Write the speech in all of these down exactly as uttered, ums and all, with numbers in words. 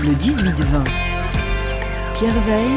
Le dix-huit vingt. Pierre Veille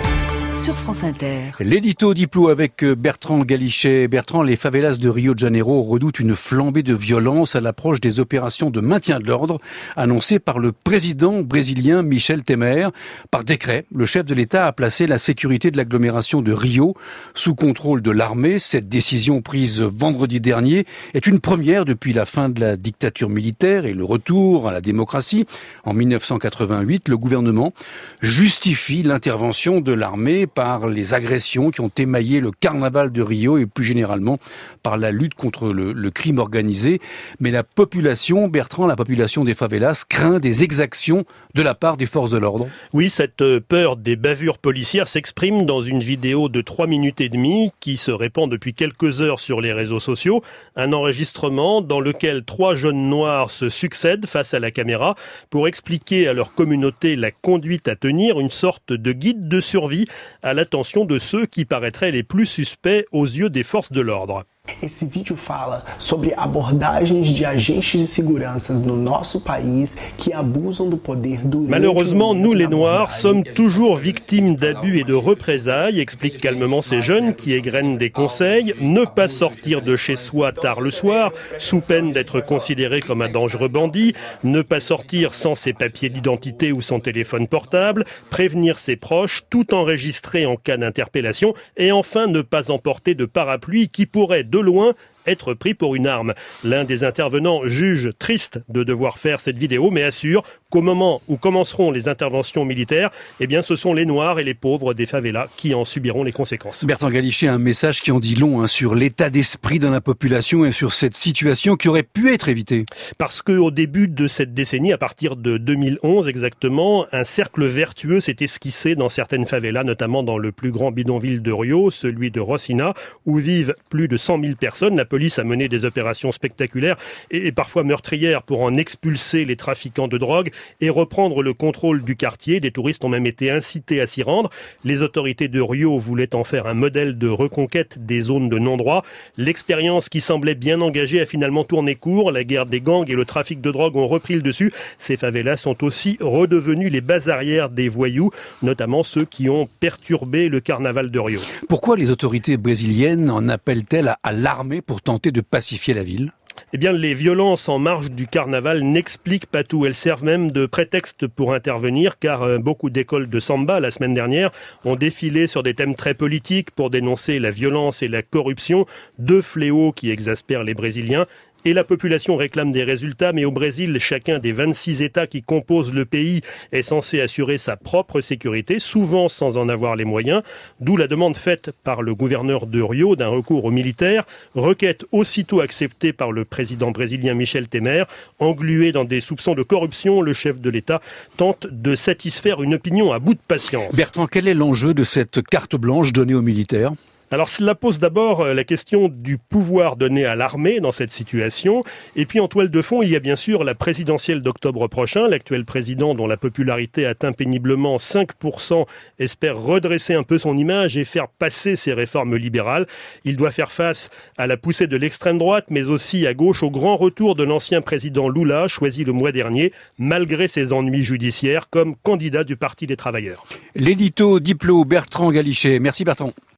sur France Inter. L'édito Diplo avec Bertrand Galichet. Bertrand, les favelas de Rio de Janeiro redoutent une flambée de violence à l'approche des opérations de maintien de l'ordre annoncées par le président brésilien Michel Temer. Par décret, le chef de l'État a placé la sécurité de l'agglomération de Rio sous contrôle de l'armée. Cette décision prise vendredi dernier est une première depuis la fin de la dictature militaire et le retour à la démocratie. En dix-neuf cent quatre-vingt-huit, le gouvernement justifie l'intervention de l'armée par les agressions qui ont émaillé le carnaval de Rio et plus généralement par la lutte contre le, le crime organisé. Mais la population, Bertrand, la population des favelas craint des exactions de la part des forces de l'ordre. Oui, cette peur des bavures policières s'exprime dans une vidéo de trois minutes et demie qui se répand depuis quelques heures sur les réseaux sociaux. Un enregistrement dans lequel trois jeunes noirs se succèdent face à la caméra pour expliquer à leur communauté la conduite à tenir, une sorte de guide de survie à l'attention de ceux qui paraîtraient les plus suspects aux yeux des forces de l'ordre. Esse vídeo fala sobre abordagens de agentes de seguranças no nosso país que abusam do poder durante. Malheureusement, nous les Noirs sommes toujours victimes d'abus et de représailles, expliquent calmement ces jeunes qui égrènent des conseils. Ne pas sortir de chez soi tard le soir, sous peine d'être considéré comme un dangereux bandit. Ne pas sortir sans ses papiers d'identité ou son téléphone portable. Prévenir ses proches, tout enregistrer en cas d'interpellation. Et enfin, ne pas emporter de parapluie qui pourrait de loin être pris pour une arme. L'un des intervenants juge triste de devoir faire cette vidéo, mais assure qu'au moment où commenceront les interventions militaires, eh bien, ce sont les Noirs et les pauvres des favelas qui en subiront les conséquences. Bertrand Galichet, un message qui en dit long hein, sur l'état d'esprit dans la population et sur cette situation qui aurait pu être évitée. Parce qu'au début de cette décennie, à partir de deux mille onze exactement, un cercle vertueux s'est esquissé dans certaines favelas, notamment dans le plus grand bidonville de Rio, celui de Rocinha, où vivent plus de cent mille personnes. La police a mené des opérations spectaculaires et parfois meurtrières pour en expulser les trafiquants de drogue et reprendre le contrôle du quartier. Des touristes ont même été incités à s'y rendre. Les autorités de Rio voulaient en faire un modèle de reconquête des zones de non-droit. L'expérience qui semblait bien engagée a finalement tourné court. La guerre des gangs et le trafic de drogue ont repris le dessus. Ces favelas sont aussi redevenues les bases arrières des voyous, notamment ceux qui ont perturbé le carnaval de Rio. Pourquoi les autorités brésiliennes en appellent-elles à, à l'armée pour tenter de pacifier la ville ? Eh bien, les violences en marge du carnaval n'expliquent pas tout. Elles servent même de prétexte pour intervenir, car euh, beaucoup d'écoles de samba, la semaine dernière, ont défilé sur des thèmes très politiques pour dénoncer la violence et la corruption, deux fléaux qui exaspèrent les Brésiliens. Et la population réclame des résultats, mais au Brésil, chacun des vingt-six États qui composent le pays est censé assurer sa propre sécurité, souvent sans en avoir les moyens, d'où la demande faite par le gouverneur de Rio d'un recours aux militaires, requête aussitôt acceptée par le président brésilien Michel Temer. Englué dans des soupçons de corruption, le chef de l'État tente de satisfaire une opinion à bout de patience. Bertrand, quel est l'enjeu de cette carte blanche donnée aux militaires ? Alors cela pose d'abord la question du pouvoir donné à l'armée dans cette situation. Et puis en toile de fond, il y a bien sûr la présidentielle d'octobre prochain. L'actuel président, dont la popularité atteint péniblement cinq pour cent, espère redresser un peu son image et faire passer ses réformes libérales. Il doit faire face à la poussée de l'extrême droite, mais aussi à gauche au grand retour de l'ancien président Lula, choisi le mois dernier, malgré ses ennuis judiciaires, comme candidat du Parti des travailleurs. L'édito Diplo, Bertrand Galichet. Merci Bertrand.